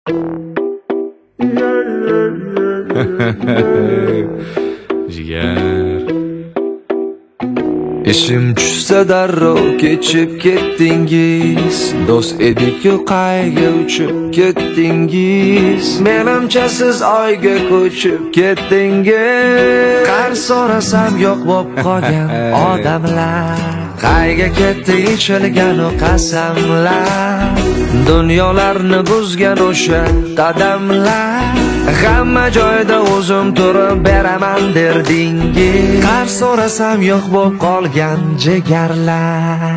Jigar ishim tushsa darrov kechib ketdingiz, do'st edik-ku qayga uchib ketdingiz. Menimcha siz oyga ko'chib ketdingiz. Qar so'rasam yo'q bo'lib qolgan odamlar, qayga ketdi ichilgan o qasamlar, dunyolarni buzgan o'sha qadamlar. Hamma joyda o'zim turib beraman derdingiz. Qar so'rasam yo'q bo'lib qolgan jigarlar.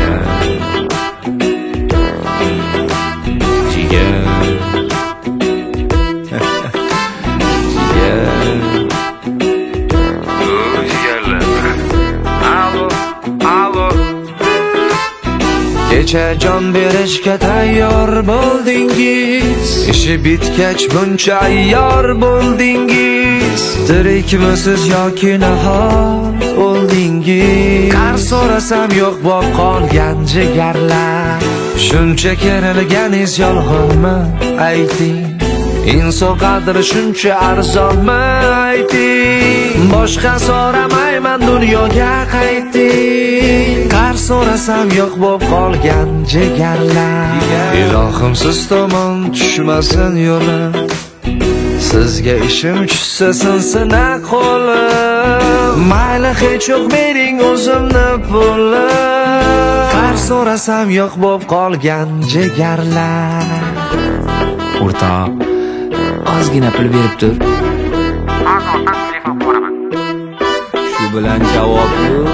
Kecha jon berishga tayyor bo'ldingiz, ishi bitgach buncha ayyor bo'ldingiz. Tirikmisiz yoki nahot o'ldingiz? Qar so'rasam yo'q bo'lib qolgan jigarlar. Shuncha kerilganingiz yolg'onmi ayting? Inson qadri shuncha arzonmi ayting? Boshqa so'ramayman, dunyoga qayting. Qar so'rasam yo'q bo'lib qolgan jigarlar. Ilohim siz tomon tushmasin yo'lim, sizga ishim tushsa sinsin qo'lim. Mayli hech yo'q mening o'zimni pulim. Qar so'rasam yo'q bo'lib qolgan jigarlar. O'rtoq, ozgina pul berib tur. Azordan telefon qilaman. Shu bilan javob yo'q.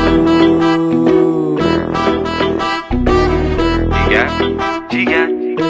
Jigar.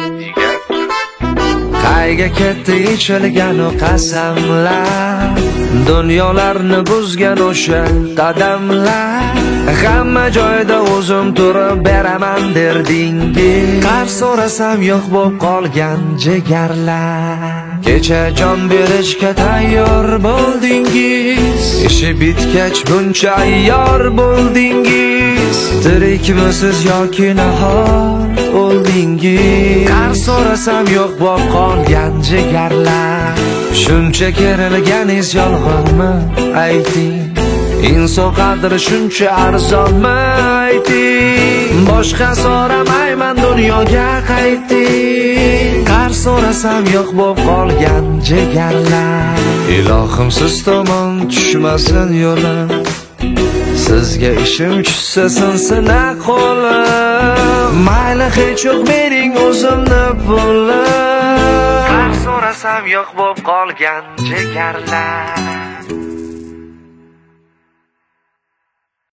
Qayga ketdi ichilgan o qasamlar, dunyolarni buzgan o'sha qadamlar. Hamma joyda o'zim turib beraman derdingiz. Qar so'rasam yo'q bo'lib qolgan jigarlar. Kecha jon berishga tayyor bo'ldingiz, ishi bitgach buncha ayyor bo'ldingiz. Tirikmisiz yoki nahot o'ldingiz? Qar so'rasam yo'q bo'lib qolgan jigarlar. Shuncha kerilganingiz yolg'onmi ayting? Inson qadri shuncha arzonmi ayting? Boshqa so'ramayman, dunyoga qayting. Qar so'rasam yo'q bo'lib qolgan jigarlar. Ilohim siz tomon tushmasin yo'lim, sizga ishim tushsa sinsin qo'lim. Mayli hech yo'q mening o'zimni pulim. Qar so'rasam yo'q bo'lib qolgan jigarlar.